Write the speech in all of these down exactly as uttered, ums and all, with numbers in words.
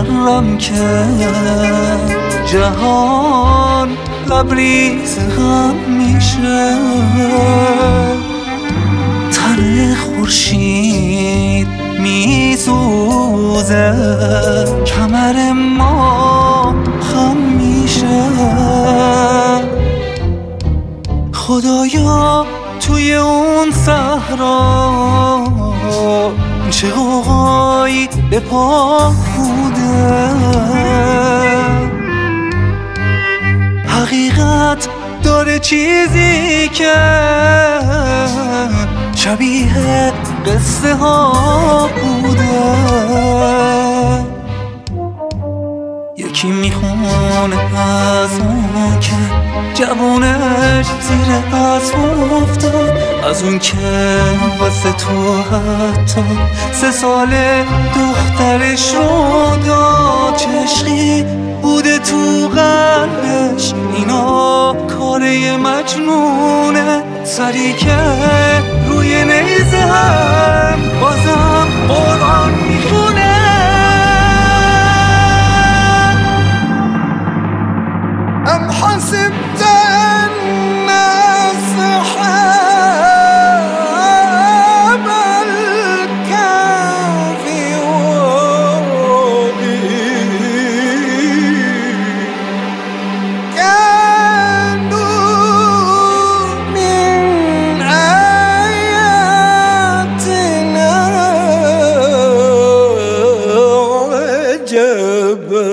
سرم کرد جهان لبریز غم میشه تن خورشید میسوزه کمر ما خم میشه خدایا توی اون صحرا چه غوغایی به پا بوده حقیقت داره چیزی که شبیه قصه ها بوده یکی میخونه از اون که جوونش زیر اسب افتاد از اون که واسه تو حتی سه ساله دخترش رو داد چه عشقی بوده تو قلبش اینا کاره مجنونه سری که روی نیزه هم بازم قرآن میخونه ام حسبت ان اصحاب الكهف كانوا من آياتنا عجبا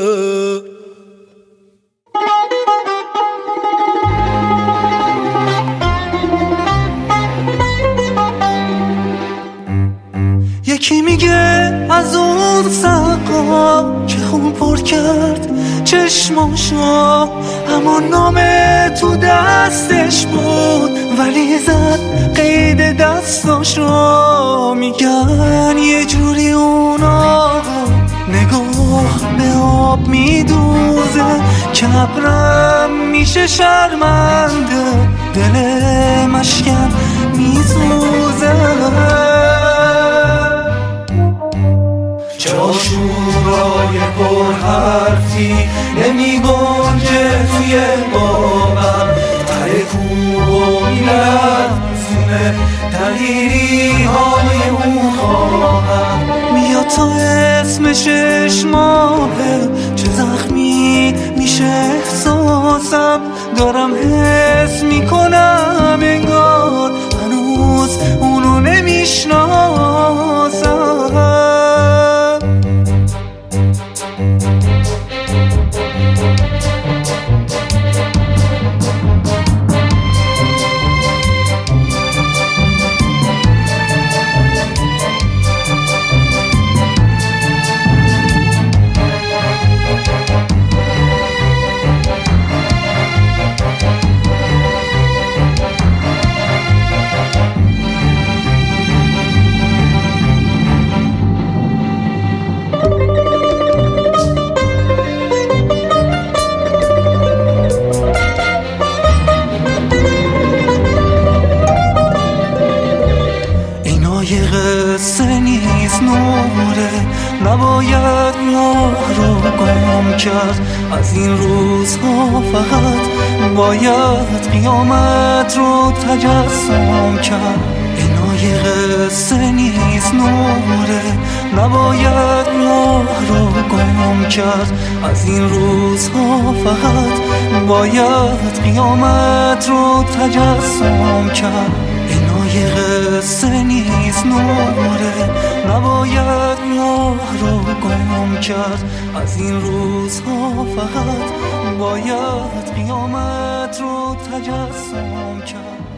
یکی میگه از اون سقا که خون پر کرد چشماشو اما نامه تو دستش بود ولی زد قید دستاشو میگن یه جوری اون آقا نگاه به آب میدوزه که ابرم میشه شرمنده دل مشکن میسوزه چه آشورای پر حرفی نمی گنجه توی باور ته کوه و میلرزونه دلیری های اون خواهر میاد تا اسم شش ماهه چه زخمی میشه احساسم دارم حس میکنم انگار هنوز اونو نمیشناسم نوره نباید راه رو گم کرد از این روزها فقط باید قیامت رو تجسم کرد اینا یه قصه نیست نوره نباید راه رو گم کرد از این روزها فقط باید قیامت رو تجسم کرد اینا یه قصه نیست نوره نباید راه رو گم کرد از این روزها فقط باید قیامت رو تجسم کرد